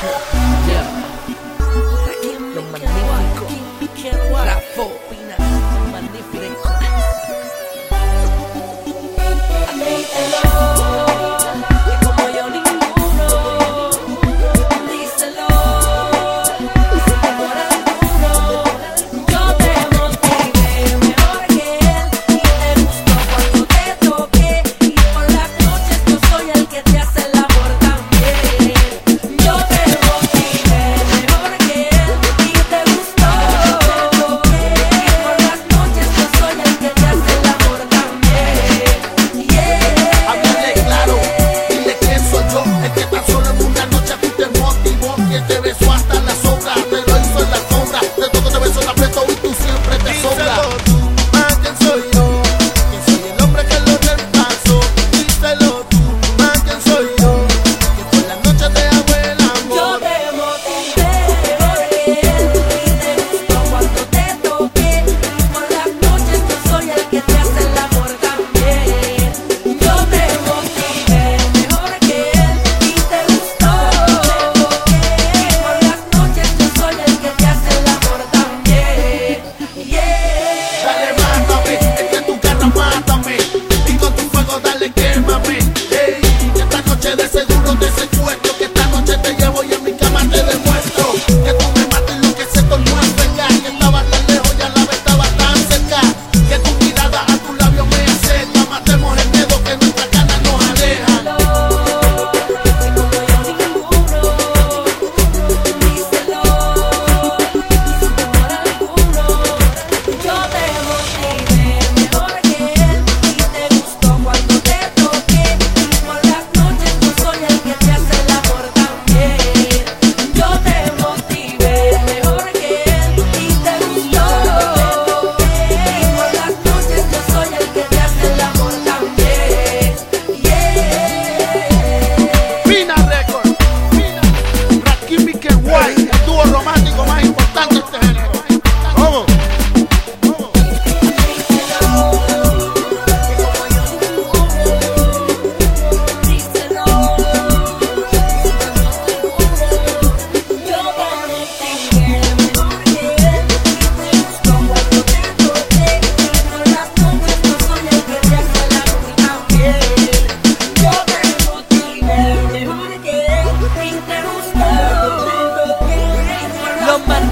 Yeah. Los magníficos. Rafo. Magnífico. Como yo ninguno. Díselo. Si te por alguno. Yo te motivé mejor que él. Y te gustó cuando te toqué. Y por las noches yo soy el que te hace el amor también. Yo te motivé mejor que él. Y te gustó. Y por las noches yo soy el que te hace el amor también. Háblale claro, dile que soy yo, el que tan solo en una noche a ti te motivó, quien te besó hasta la sombra, te lo hizo en la sombra, de todo te besó la preto y tú siempre te sobra. Díselo tú, más quién soy yo, quién soy el hombre que lo reemplazó. Díselo tú, más quién soy yo, que por la noche te hago el amor. Yo te motivé mejor que él. Y te gustó cuando te toqué. Y por las noches yo soy el que te hace el amor también. Yo te motivé mejor que él. Y te gustó. Y por las noches yo soy el que te hace el amor también. Dale, mátame, es que tu cara mátame, y con tu fuego dale, quémame. Ey, esta noche de seguro te secuestro, que esta noche te llevo y en mi cama te demuestro que tú me matas y lo que se tornó a pegar, que estaba tan lejos y a la vez estaba tan cerca, que tu mirada a tu labio me acerca. Matemos el miedo que nuestra cara nos aleja. Como yo ninguno. Díselo. Y si te por alguno. Yo te motivé mejor que él. Y te gustó cuando te toqué. Y por las noches yo soy el que te hace el amor también. Yo te motivé mejor que él. Y te gustó. Y por las noches yo soy el que te hace el amor también. Pina Record, Rakim y Kenway, el dúo romántico más importante de este género. ¿Cómo? Los